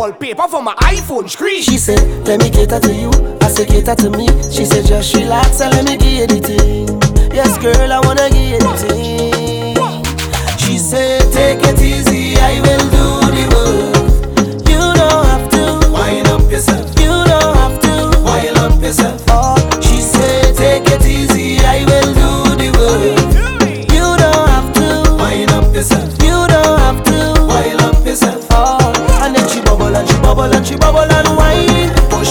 wallpaper for my iPhone screen. She said, let me cater to you. I said, cater to me. She said, just relax and let me give you the thing. Yes, girl, I wanna give you the thing.